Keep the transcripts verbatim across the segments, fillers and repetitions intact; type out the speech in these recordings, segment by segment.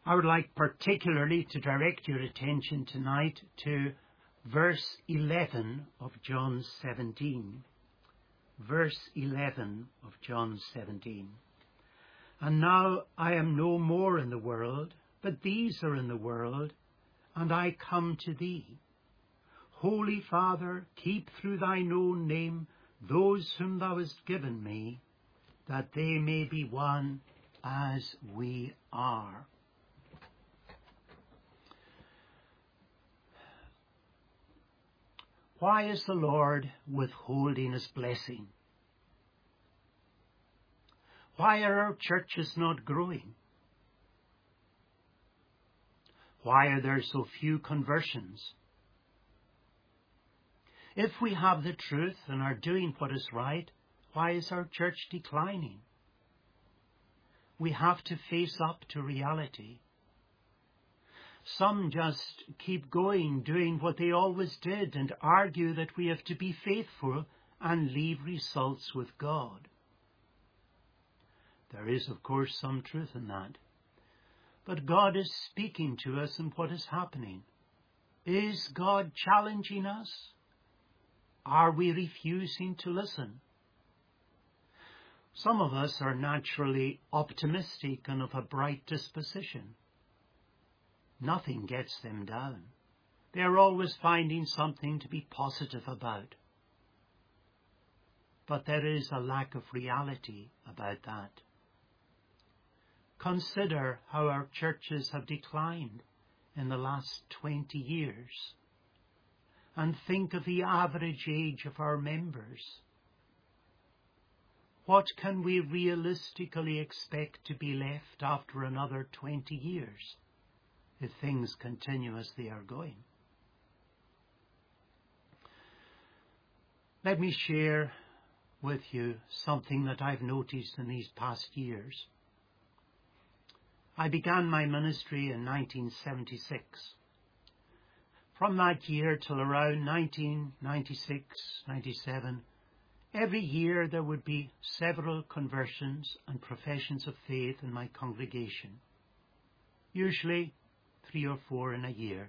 I would like particularly to direct your attention tonight to verse eleven of John seventeen. Verse eleven of John seventeen. And now I am no more in the world, but these are in the world, and I come to thee. Holy Father, keep through thine own name those whom thou hast given me, that they may be one as we are. Why is the Lord withholding his blessing? Why are our churches not growing? Why are there so few conversions? If we have the truth and are doing what is right, why is our church declining? We have to face up to reality. Some just keep going, doing what they always did, and argue that we have to be faithful and leave results with God. There is, of course, some truth in that. But God is speaking to us in what is happening. Is God challenging us? Are we refusing to listen? Some of us are naturally optimistic and of a bright disposition. Nothing gets them down. They are always finding something to be positive about. But there is a lack of reality about that. Consider how our churches have declined in the last twenty years. And think of the average age of our members. What can we realistically expect to be left after another twenty years if things continue as they are going? Let me share with you something that I've noticed in these past years. I began my ministry in nineteen seventy-six. From that year till around nineteen ninety-six, ninety-seven, every year there would be several conversions and professions of faith in my congregation, usually three or four in a year.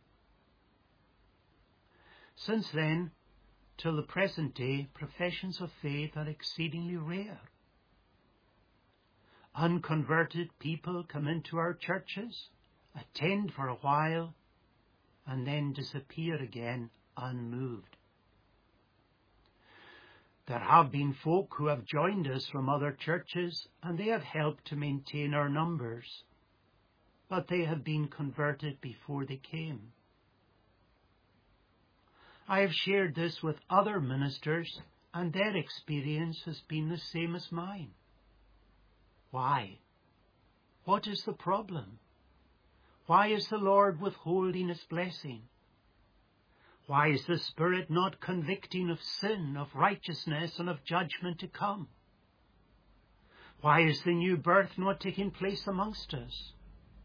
Since then, till the present day, professions of faith are exceedingly rare. Unconverted people come into our churches, attend for a while, and then disappear again unmoved. There have been folk who have joined us from other churches, and they have helped to maintain our numbers, but they have been converted before they came. I have shared this with other ministers, and their experience has been the same as mine. Why? What is the problem? Why is the Lord withholding his blessing? Why is the Spirit not convicting of sin, of righteousness, and of judgment to come? Why is the new birth not taking place amongst us?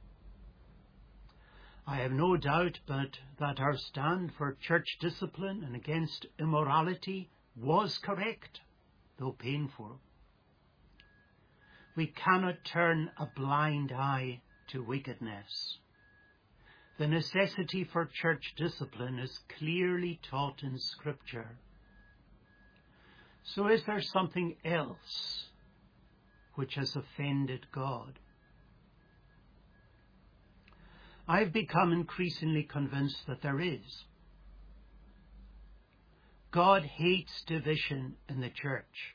I have no doubt but that our stand for church discipline and against immorality was correct, though painful. We cannot turn a blind eye to wickedness. The necessity for church discipline is clearly taught in Scripture. So is there something else which has offended God? I've become increasingly convinced that there is. God hates division in the church.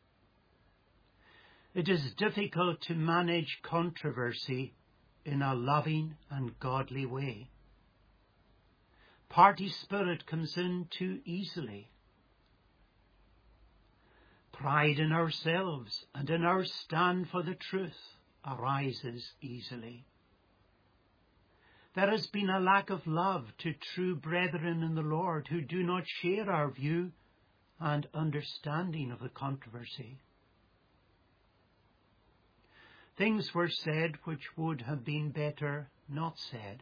It is difficult to manage controversy in a loving and godly way. Party spirit comes in too easily. Pride in ourselves and in our stand for the truth arises easily. There has been a lack of love to true brethren in the Lord who do not share our view and understanding of the controversy. Things were said which would have been better not said.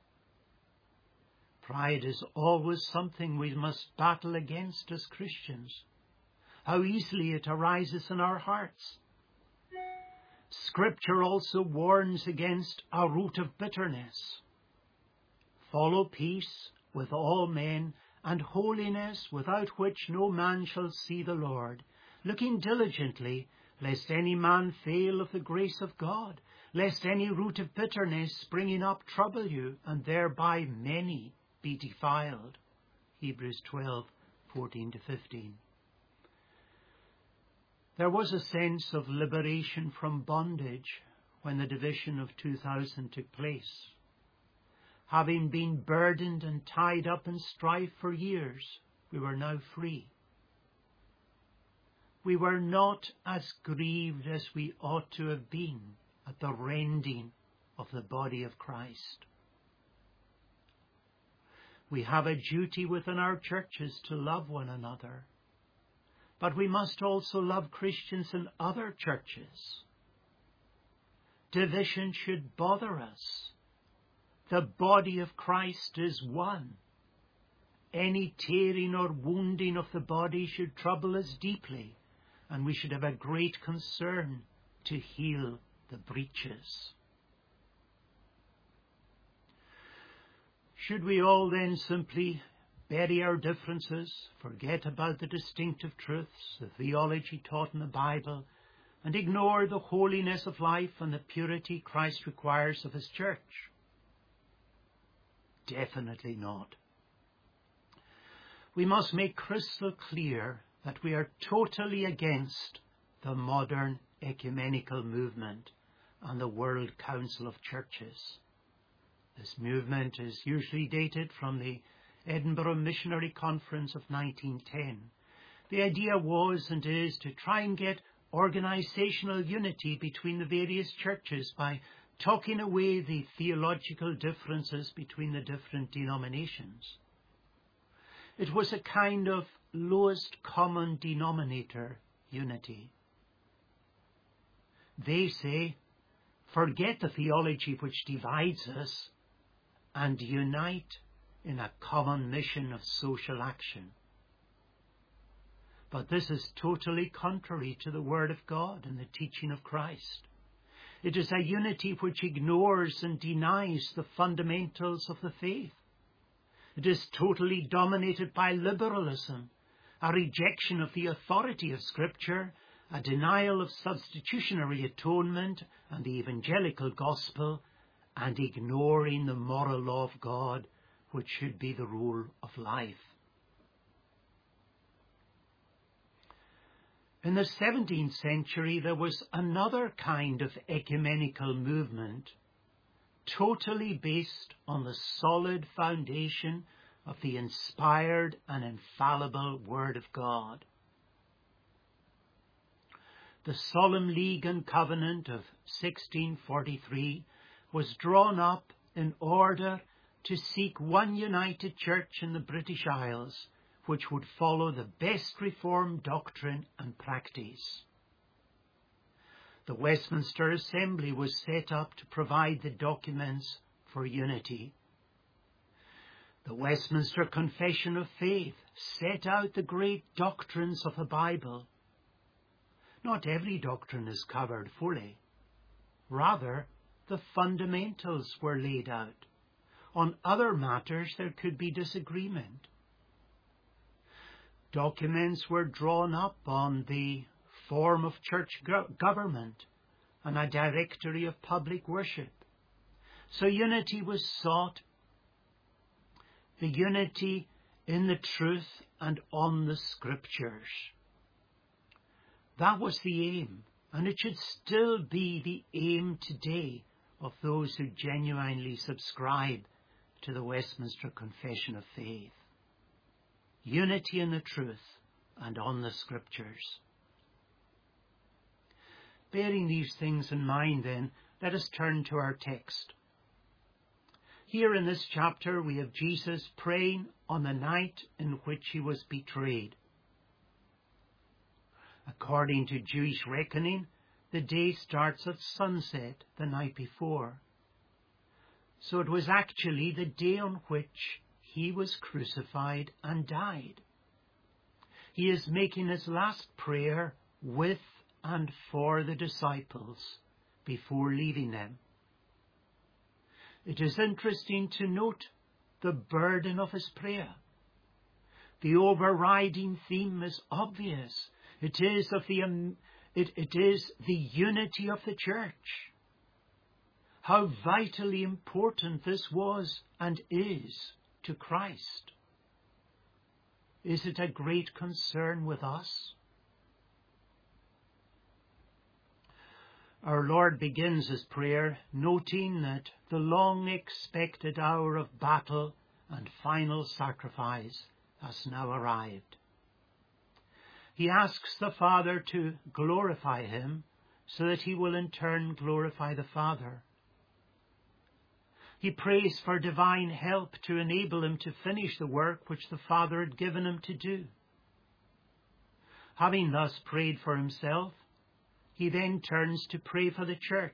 Pride is always something we must battle against as Christians. How easily it arises in our hearts. Scripture also warns against a root of bitterness. Follow peace with all men and holiness, without which no man shall see the Lord, looking diligently, lest any man fail of the grace of God, lest any root of bitterness springing up trouble you, and thereby many be defiled. Hebrews twelve, fourteen to fifteen. There was a sense of liberation from bondage when the division of two thousand took place. Having been burdened and tied up in strife for years, we were now free. We were not as grieved as we ought to have been at the rending of the body of Christ. We have a duty within our churches to love one another, but we must also love Christians in other churches. Division should bother us. The body of Christ is one. Any tearing or wounding of the body should trouble us deeply, and we should have a great concern to heal the breaches. Should we all then simply bury our differences, forget about the distinctive truths, the theology taught in the Bible, and ignore the holiness of life and the purity Christ requires of his church? Definitely not. We must make crystal clear that we are totally against the modern ecumenical movement and the World Council of Churches. This movement is usually dated from the Edinburgh Missionary Conference of nineteen ten. The idea was and is to try and get organizational unity between the various churches by talking away the theological differences between the different denominations. It was a kind of lowest common denominator unity. They say, forget the theology which divides us and unite in a common mission of social action. But this is totally contrary to the Word of God and the teaching of Christ. It is a unity which ignores and denies the fundamentals of the faith. It is totally dominated by liberalism, a rejection of the authority of Scripture, a denial of substitutionary atonement and the evangelical gospel, and ignoring the moral law of God, which should be the rule of life. In the seventeenth century, there was another kind of ecumenical movement, totally based on the solid foundation of the inspired and infallible Word of God. The Solemn League and Covenant of sixteen forty-three was drawn up in order to seek one united church in the British Isles, which would follow the best Reformed doctrine and practice. The Westminster Assembly was set up to provide the documents for unity. The Westminster Confession of Faith set out the great doctrines of the Bible. Not every doctrine is covered fully. Rather, the fundamentals were laid out. On other matters, there could be disagreement. Documents were drawn up on the form of church go- government and a directory of public worship. So unity was sought, the unity in the truth and on the Scriptures. That was the aim, and it should still be the aim today of those who genuinely subscribe to the Westminster Confession of Faith. Unity in the truth and on the Scriptures. Bearing these things in mind, then, let us turn to our text. Here in this chapter we have Jesus praying on the night in which he was betrayed. According to Jewish reckoning, the day starts at sunset the night before. So it was actually the day on which he was crucified and died. He is making his last prayer with and for the disciples before leaving them. It is interesting to note the burden of his prayer. The overriding theme is obvious. It is of the um, it, it is the unity of the church. How vitally important this was and is to Christ. Is it a great concern with us? Our Lord begins his prayer noting that the long-expected hour of battle and final sacrifice has now arrived. He asks the Father to glorify him so that he will in turn glorify the Father. He prays for divine help to enable him to finish the work which the Father had given him to do. Having thus prayed for himself, he then turns to pray for the church.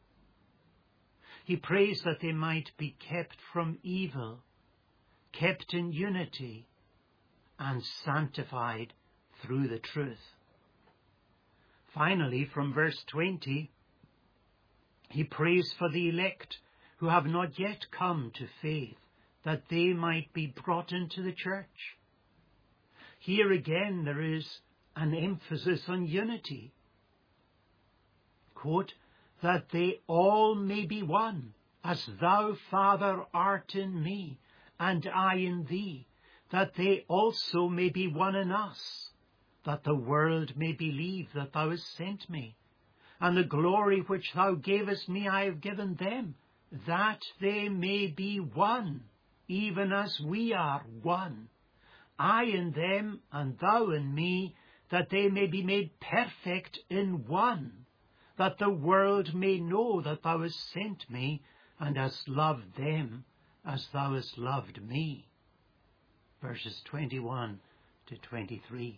He prays that they might be kept from evil, kept in unity, and sanctified through the truth. Finally, from verse twenty, he prays for the elect who have not yet come to faith, that they might be brought into the church. Here again there is an emphasis on unity. Quote, that they all may be one, as thou, Father, art in me, and I in thee, that they also may be one in us, that the world may believe that thou hast sent me, and the glory which thou gavest me I have given them, that they may be one, even as we are one, I in them, and thou in me, that they may be made perfect in one, that the world may know that thou hast sent me, and hast loved them as thou hast loved me. Verses twenty-one to twenty-three.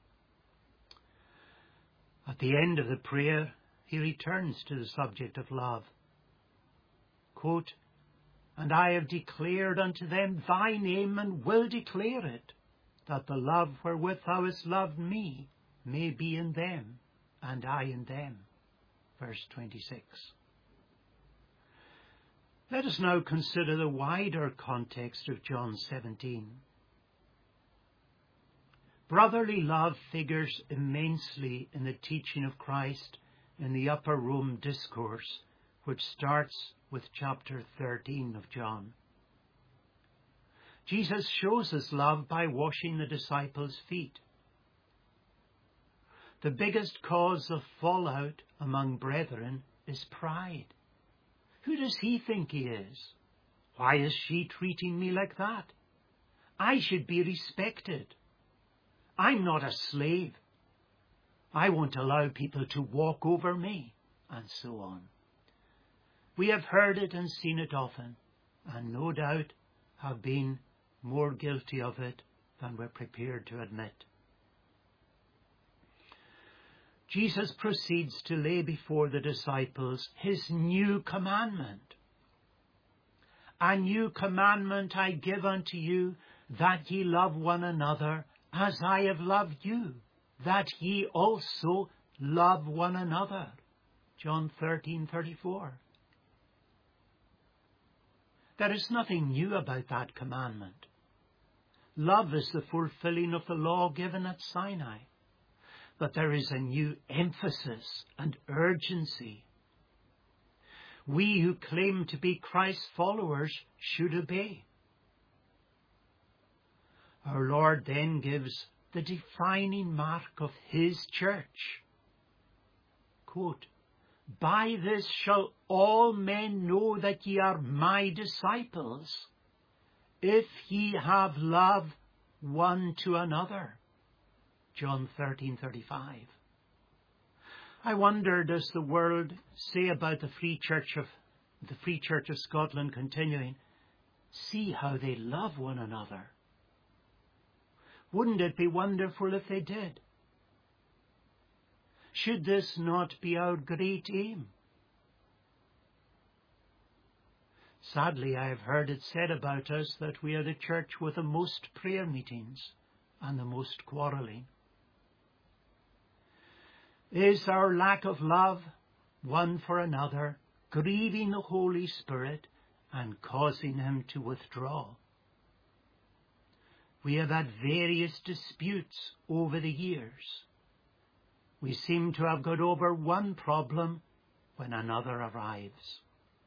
At the end of the prayer, he returns to the subject of love. Quote, and I have declared unto them thy name, and will declare it, that the love wherewith thou hast loved me may be in them, and I in them. Verse twenty-six. Let us now consider the wider context of John seventeen. Brotherly love figures immensely in the teaching of Christ in the Upper Room Discourse, which starts with chapter thirteen of John. Jesus shows his love by washing the disciples' feet. The biggest cause of fallout among brethren is pride. Who does he think he is? Why is she treating me like that? I should be respected. I'm not a slave. I won't allow people to walk over me, and so on. We have heard it and seen it often, and no doubt have been more guilty of it than we're prepared to admit. Jesus proceeds to lay before the disciples his new commandment. A new commandment I give unto you, that ye love one another as I have loved you, that ye also love one another. John thirteen thirty-four. There is nothing new about that commandment. Love is the fulfilling of the law given at Sinai. But there is a new emphasis and urgency. We who claim to be Christ's followers should obey. Our Lord then gives the defining mark of his church. Quote, by this shall all men know that ye are my disciples, if ye have love one to another. John thirteen thirty-five. I wonder, does the world say about the Free Church of the Free Church of Scotland continuing, see how they love one another? Wouldn't it be wonderful if they did? Should this not be our great aim? Sadly, I have heard it said about us that we are the church with the most prayer meetings and the most quarrelling. Is our lack of love one for another, grieving the Holy Spirit and causing him to withdraw. We have had various disputes over the years. We seem to have got over one problem when another arrives.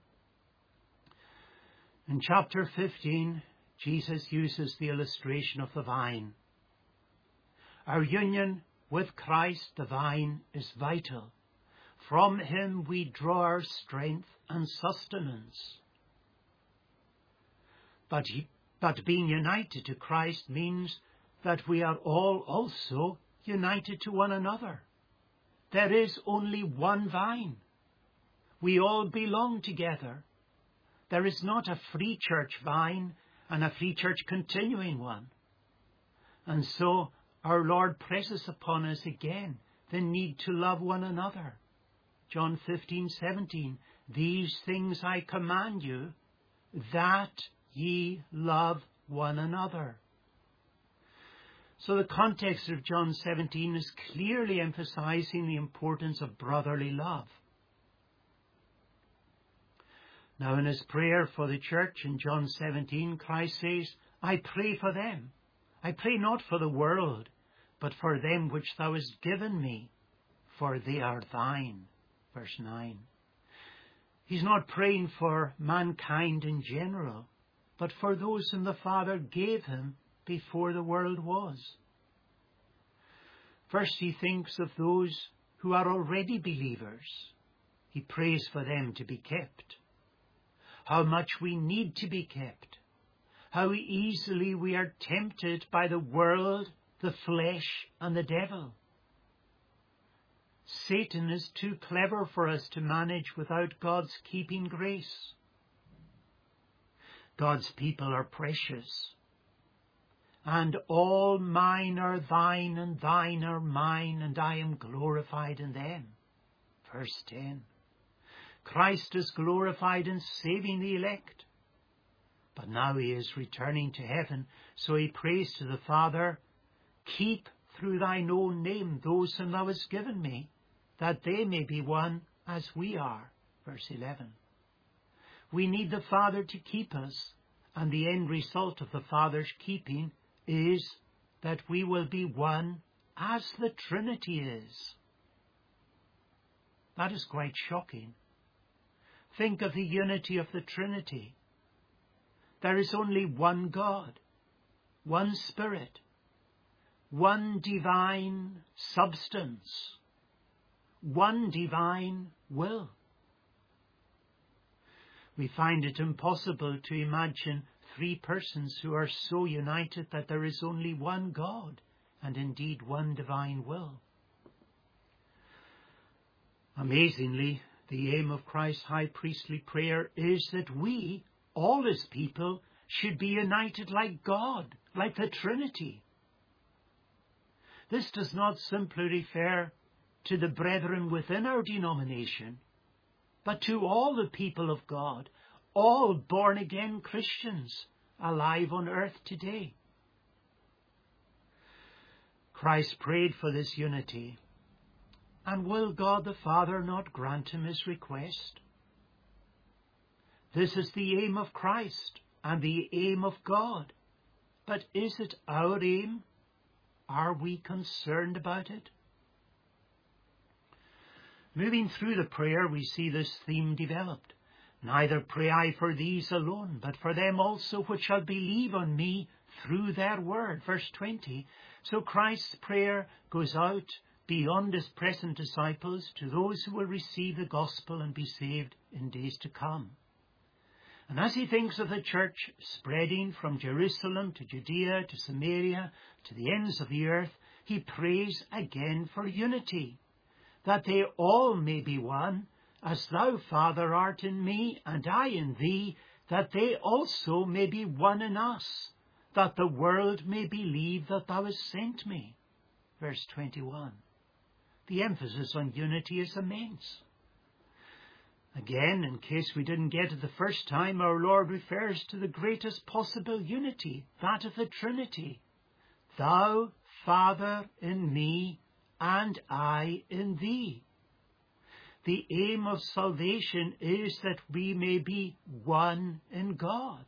In chapter fifteen, Jesus uses the illustration of the vine. Our union with Christ the vine is vital. From him we draw our strength and sustenance. But, he, but being united to Christ means that we are all also united to one another. There is only one vine. We all belong together. There is not a free church vine and a free church continuing one. And so our Lord presses upon us again the need to love one another. John fifteen seventeen, these things I command you, that ye love one another. So the context of John seventeen is clearly emphasizing the importance of brotherly love. Now in his prayer for the church in John seventeen, Christ says, I pray for them. I pray not for the world, but for them which thou hast given me, for they are thine. Verse nine. He's not praying for mankind in general, but for those whom the Father gave him before the world was. First he thinks of those who are already believers. He prays for them to be kept. How much we need to be kept. How easily we are tempted by the world, the flesh, and the devil. Satan is too clever for us to manage without God's keeping grace. God's people are precious. And all mine are thine, and thine are mine, and I am glorified in them. Verse ten. Christ is glorified in saving the elect. But now he is returning to heaven, so he prays to the Father, keep through thine own name those whom thou hast given me, that they may be one as we are. Verse eleven. We need the Father to keep us, and the end result of the Father's keeping is that we will be one as the Trinity is. That is quite shocking. Think of the unity of the Trinity. There is only one God, one Spirit, one divine substance, one divine will. We find it impossible to imagine three persons who are so united that there is only one God and indeed one divine will. Amazingly, the aim of Christ's high priestly prayer is that we, all his people, should be united like God, like the Trinity. This does not simply refer to the brethren within our denomination, but to all the people of God, all born-again Christians alive on earth today. Christ prayed for this unity. And will God the Father not grant him his request? This is the aim of Christ and the aim of God. But is it our aim? Are we concerned about it? Moving through the prayer, we see this theme developed. Neither pray I for these alone, but for them also which shall believe on me through their word. Verse twenty. So Christ's prayer goes out beyond his present disciples to those who will receive the gospel and be saved in days to come. And as he thinks of the church spreading from Jerusalem to Judea to Samaria to the ends of the earth, he prays again for unity, that they all may be one, as thou, Father, art in me, and I in thee, that they also may be one in us, that the world may believe that thou hast sent me. Verse twenty-one. The emphasis on unity is immense. Again, in case we didn't get it the first time, our Lord refers to the greatest possible unity, that of the Trinity. Thou, Father, in me, and I in thee. The aim of salvation is that we may be one in God.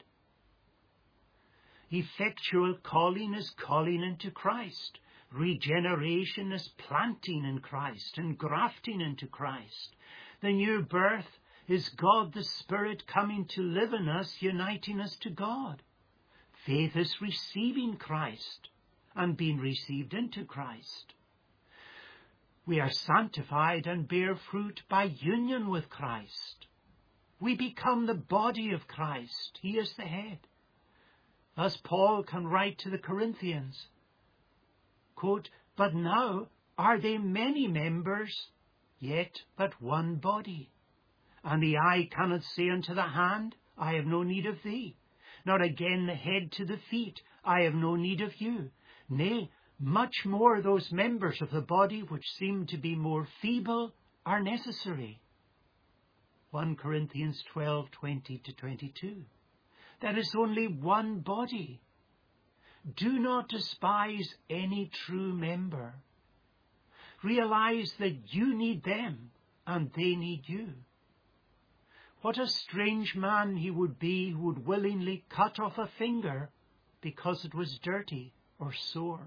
Effectual calling is calling into Christ. Regeneration is planting in Christ and grafting into Christ. The new birth is God the Spirit coming to live in us, uniting us to God. Faith is receiving Christ and being received into Christ. We are sanctified and bear fruit by union with Christ. We become the body of Christ. He is the head. As Paul can write to the Corinthians, quote, "But now are they many members, yet but one body. And the eye cannot say unto the hand, I have no need of thee. Nor again the head to the feet, I have no need of you. Nay, much more those members of the body which seem to be more feeble are necessary." First Corinthians twelve, twenty to twenty-two. There is only one body. Do not despise any true member. Realize that you need them and they need you. What a strange man he would be who would willingly cut off a finger because it was dirty or sore.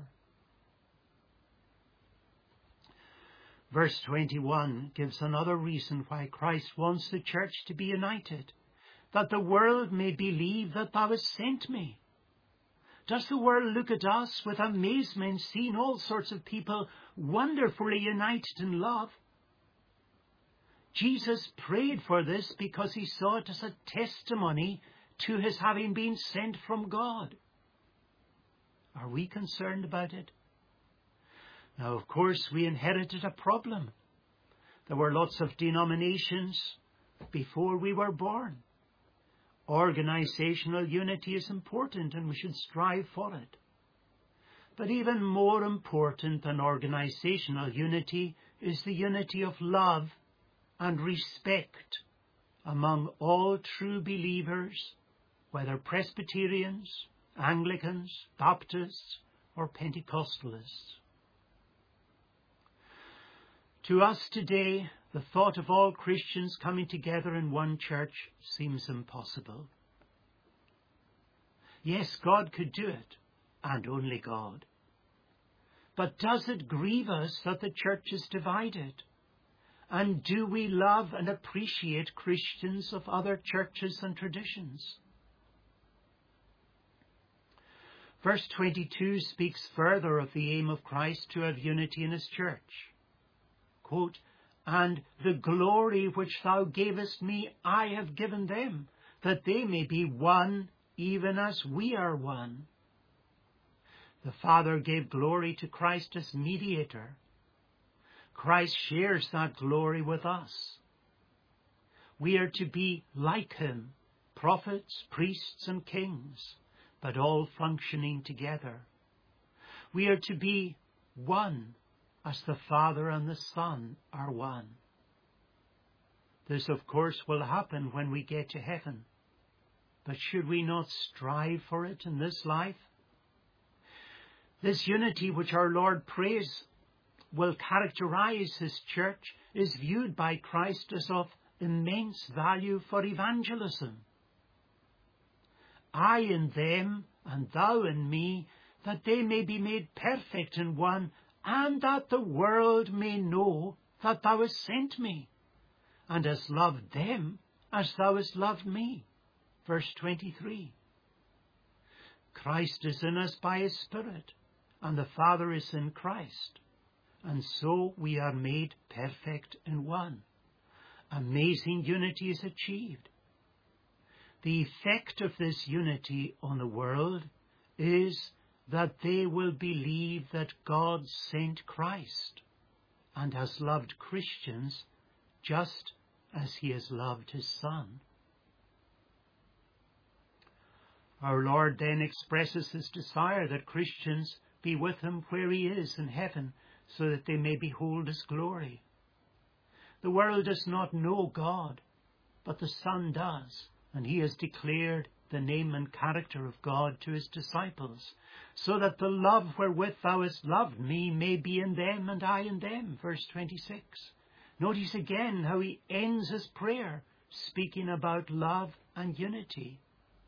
Verse twenty-one gives another reason why Christ wants the church to be united, that the world may believe that thou hast sent me. Does the world look at us with amazement, seeing all sorts of people wonderfully united in love? Jesus prayed for this because he saw it as a testimony to his having been sent from God. Are we concerned about it? Now, of course, we inherited a problem. There were lots of denominations before we were born. Organizational unity is important and we should strive for it. But even more important than organizational unity is the unity of love and respect among all true believers, whether Presbyterians, Anglicans, Baptists, or Pentecostalists. To us today, the thought of all Christians coming together in one church seems impossible. Yes, God could do it, and only God. But does it grieve us that the church is divided? And do we love and appreciate Christians of other churches and traditions? Verse twenty-two speaks further of the aim of Christ to have unity in his church. Quote, "And the glory which thou gavest me, I have given them, that they may be one, even as we are one." The Father gave glory to Christ as mediator. Christ shares that glory with us. We are to be like him, prophets, priests, and kings, but all functioning together. We are to be one, as the Father and the Son are one. This, of course, will happen when we get to heaven. But should we not strive for it in this life? This unity which our Lord prays will characterize his church is viewed by Christ as of immense value for evangelism. I in them, and thou in me, that they may be made perfect in one, and that the world may know that thou hast sent me, and hast loved them as thou hast loved me. Verse twenty-three. Christ is in us by his Spirit, and the Father is in Christ, and so we are made perfect in one. Amazing unity is achieved. The effect of this unity on the world is that they will believe that God sent Christ and has loved Christians just as he has loved his Son. Our Lord then expresses his desire that Christians be with him where he is in heaven, so that they may behold his glory. The world does not know God, but the Son does, and he has declared the name and character of God to his disciples, so that the love wherewith thou hast loved me may be in them and I in them. Verse twenty-six. Notice again how he ends his prayer, speaking about love and unity.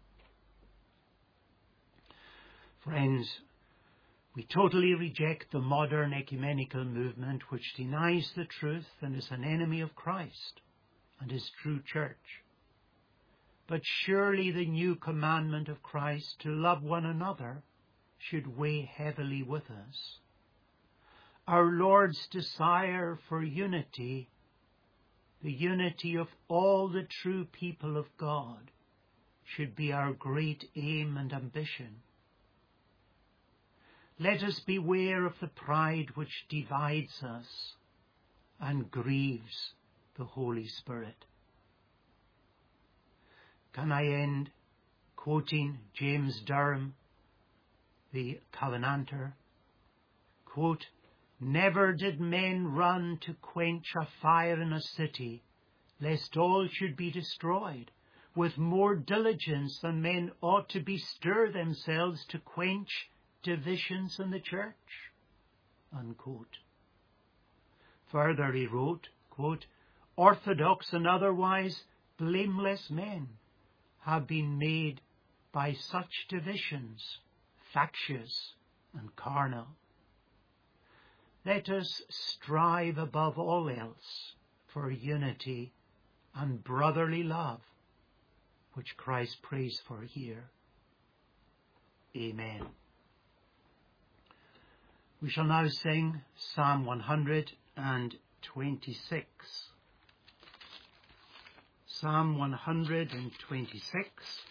Friends, we totally reject the modern ecumenical movement which denies the truth and is an enemy of Christ and his true church. But surely the new commandment of Christ to love one another should weigh heavily with us. Our Lord's desire for unity, the unity of all the true people of God, should be our great aim and ambition. Let us beware of the pride which divides us and grieves the Holy Spirit. Can I end quoting James Durham, the Covenanter? Quote, "Never did men run to quench a fire in a city, lest all should be destroyed, with more diligence than men ought to bestir themselves to quench divisions in the church." Unquote. Further he wrote, quote, "Orthodox and otherwise blameless men have been made by such divisions, factious and carnal. Let us strive above all else for unity and brotherly love, which Christ prays for here. Amen." We shall now sing Psalm one hundred twenty-six. Psalm one hundred twenty-six.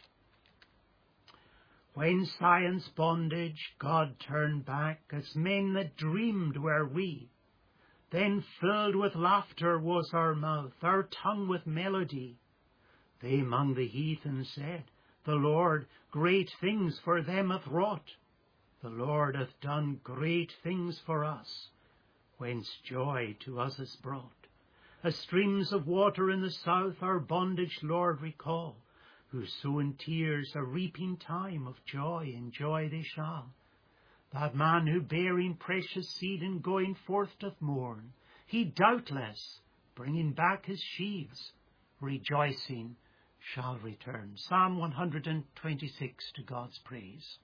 When Zion's bondage God turned back, as men that dreamed were we, then filled with laughter was our mouth, our tongue with melody. They among the heathen said, "The Lord great things for them hath wrought. The Lord hath done great things for us, whence joy to us is brought. As streams of water in the south our bondage, Lord, recall. Who sow in tears a reaping time of joy, enjoy they shall. That man who bearing precious seed and going forth doth mourn, he doubtless, bringing back his sheaves, rejoicing shall return." Psalm one hundred twenty-six, to God's praise.